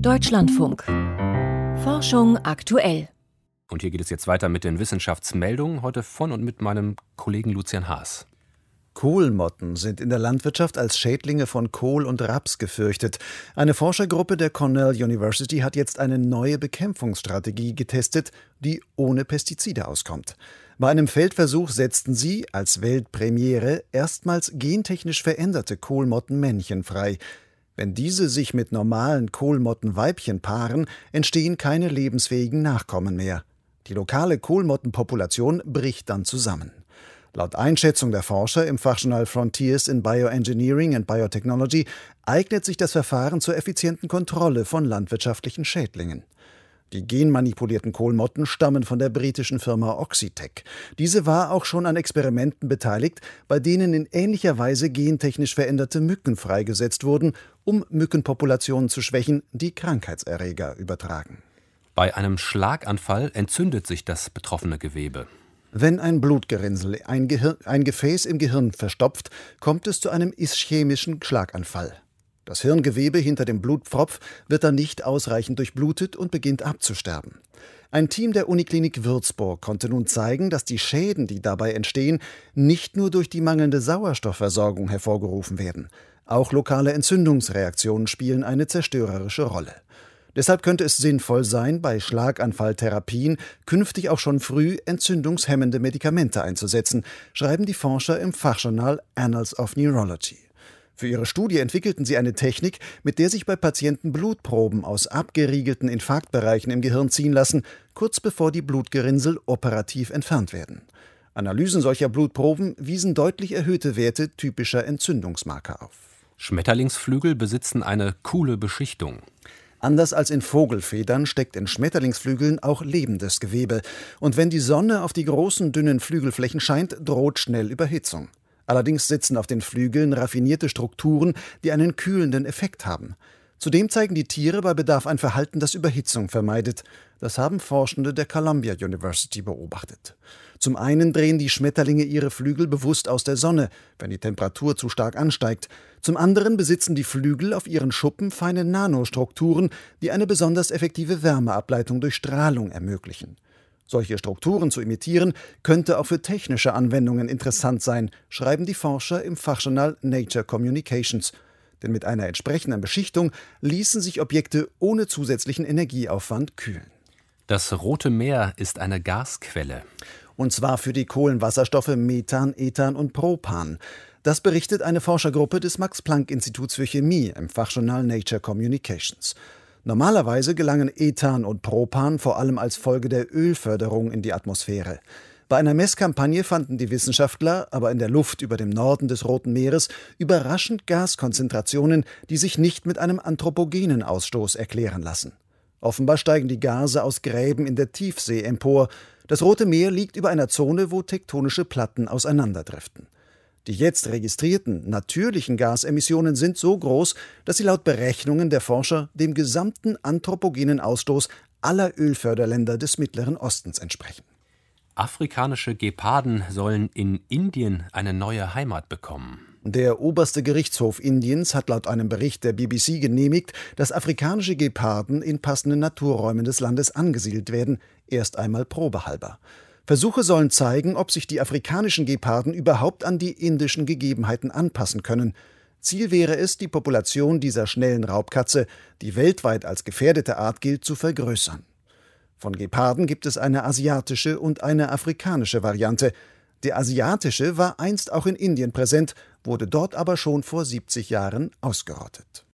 Deutschlandfunk. Forschung aktuell. Und hier geht es jetzt weiter mit den Wissenschaftsmeldungen, heute von und mit meinem Kollegen Lucian Haas. Kohlmotten sind in der Landwirtschaft als Schädlinge von Kohl und Raps gefürchtet. Eine Forschergruppe der Cornell University hat jetzt eine neue Bekämpfungsstrategie getestet, die ohne Pestizide auskommt. Bei einem Feldversuch setzten sie, als Weltpremiere, erstmals gentechnisch veränderte Kohlmottenmännchen frei. Wenn diese sich mit normalen Kohlmottenweibchen paaren, entstehen keine lebensfähigen Nachkommen mehr. Die lokale Kohlmottenpopulation bricht dann zusammen. Laut Einschätzung der Forscher im Fachjournal Frontiers in Bioengineering and Biotechnology eignet sich das Verfahren zur effizienten Kontrolle von landwirtschaftlichen Schädlingen. Die genmanipulierten Kohlmotten stammen von der britischen Firma Oxitec. Diese war auch schon an Experimenten beteiligt, bei denen in ähnlicher Weise gentechnisch veränderte Mücken freigesetzt wurden, um Mückenpopulationen zu schwächen, die Krankheitserreger übertragen. Bei einem Schlaganfall entzündet sich das betroffene Gewebe. Wenn ein Blutgerinnsel ein Gefäß im Gehirn verstopft, kommt es zu einem ischämischen Schlaganfall. Das Hirngewebe hinter dem Blutpfropf wird dann nicht ausreichend durchblutet und beginnt abzusterben. Ein Team der Uniklinik Würzburg konnte nun zeigen, dass die Schäden, die dabei entstehen, nicht nur durch die mangelnde Sauerstoffversorgung hervorgerufen werden. Auch lokale Entzündungsreaktionen spielen eine zerstörerische Rolle. Deshalb könnte es sinnvoll sein, bei Schlaganfalltherapien künftig auch schon früh entzündungshemmende Medikamente einzusetzen, schreiben die Forscher im Fachjournal Annals of Neurology. Für ihre Studie entwickelten sie eine Technik, mit der sich bei Patienten Blutproben aus abgeriegelten Infarktbereichen im Gehirn ziehen lassen, kurz bevor die Blutgerinnsel operativ entfernt werden. Analysen solcher Blutproben wiesen deutlich erhöhte Werte typischer Entzündungsmarker auf. Schmetterlingsflügel besitzen eine coole Beschichtung. Anders als in Vogelfedern steckt in Schmetterlingsflügeln auch lebendes Gewebe. Und wenn die Sonne auf die großen, dünnen Flügelflächen scheint, droht schnell Überhitzung. Allerdings sitzen auf den Flügeln raffinierte Strukturen, die einen kühlenden Effekt haben. Zudem zeigen die Tiere bei Bedarf ein Verhalten, das Überhitzung vermeidet. Das haben Forschende der Columbia University beobachtet. Zum einen drehen die Schmetterlinge ihre Flügel bewusst aus der Sonne, wenn die Temperatur zu stark ansteigt. Zum anderen besitzen die Flügel auf ihren Schuppen feine Nanostrukturen, die eine besonders effektive Wärmeableitung durch Strahlung ermöglichen. Solche Strukturen zu imitieren, könnte auch für technische Anwendungen interessant sein, schreiben die Forscher im Fachjournal Nature Communications. Denn mit einer entsprechenden Beschichtung ließen sich Objekte ohne zusätzlichen Energieaufwand kühlen. Das Rote Meer ist eine Gasquelle. Und zwar für die Kohlenwasserstoffe Methan, Ethan und Propan. Das berichtet eine Forschergruppe des Max-Planck-Instituts für Chemie im Fachjournal Nature Communications. Normalerweise gelangen Ethan und Propan vor allem als Folge der Ölförderung in die Atmosphäre. Bei einer Messkampagne fanden die Wissenschaftler aber in der Luft über dem Norden des Roten Meeres überraschend Gaskonzentrationen, die sich nicht mit einem anthropogenen Ausstoß erklären lassen. Offenbar steigen die Gase aus Gräben in der Tiefsee empor. Das Rote Meer liegt über einer Zone, wo tektonische Platten auseinanderdriften. Die jetzt registrierten natürlichen Gasemissionen sind so groß, dass sie laut Berechnungen der Forscher dem gesamten anthropogenen Ausstoß aller Ölförderländer des Mittleren Ostens entsprechen. Afrikanische Geparden sollen in Indien eine neue Heimat bekommen. Der oberste Gerichtshof Indiens hat laut einem Bericht der BBC genehmigt, dass afrikanische Geparden in passenden Naturräumen des Landes angesiedelt werden, erst einmal probehalber. Versuche sollen zeigen, ob sich die afrikanischen Geparden überhaupt an die indischen Gegebenheiten anpassen können. Ziel wäre es, die Population dieser schnellen Raubkatze, die weltweit als gefährdete Art gilt, zu vergrößern. Von Geparden gibt es eine asiatische und eine afrikanische Variante. Der asiatische war einst auch in Indien präsent, wurde dort aber schon vor 70 Jahren ausgerottet.